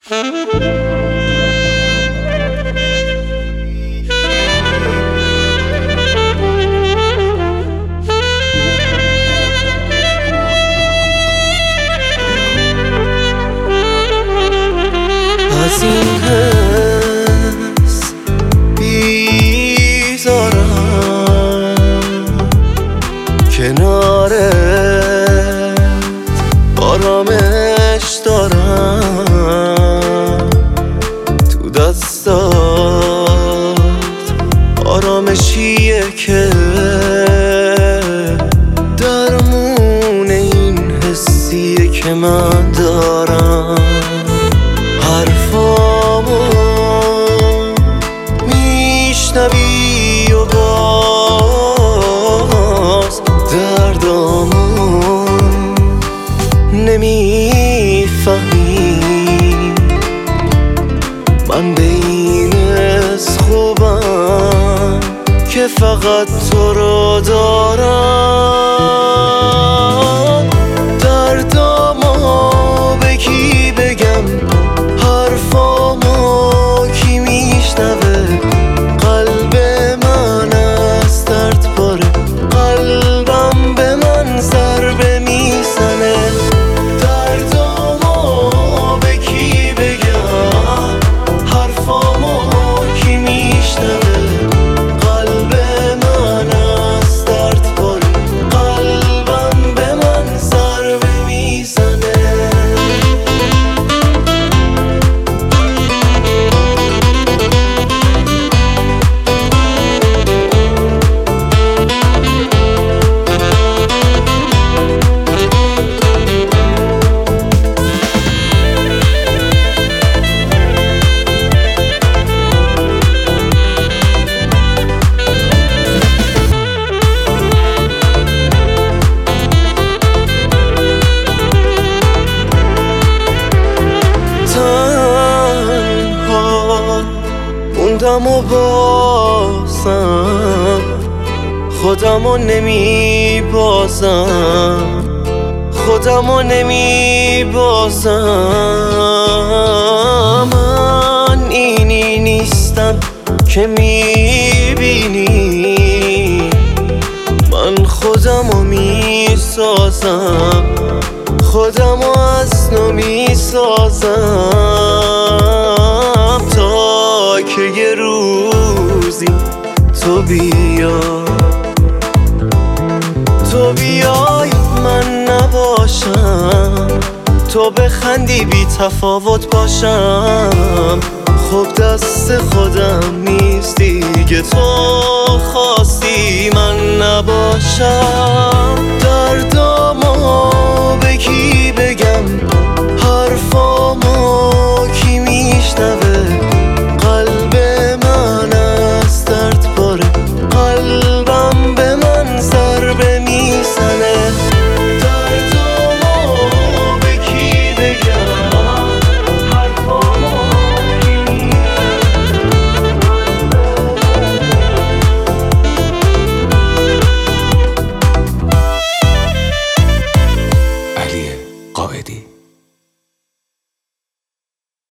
از این حس بیزارم، کنارت آرامش دارم، تو دستات آرامشیه که درمون این حسیه که من دارم. حرفامو میشنوی و باز دردامو نمیفهمی. من به این حس خوبم که فقط تو رو دارم. دردامو به کی بگم، حرفامو کی میشنوه؟ قلب من از درد پاره، قلبم به من ضربه میزنه. دردامو به کی بگم، حرفامو کی میشنوه؟ قلب من از درد پاره، قلبم به من ضربه میزنه. موندم و بازم خودمو نمیبازم، خودمو نمیبازم. من اینی نیستم که میبینی، من خودمو میسازم، خودمو از نو میسازم. تا که یه روزی تو بیای من نباشم، تو بخندی بی تفاوت باشم. خب دست خودم نیست دیگه، تو خواستی من نباشم.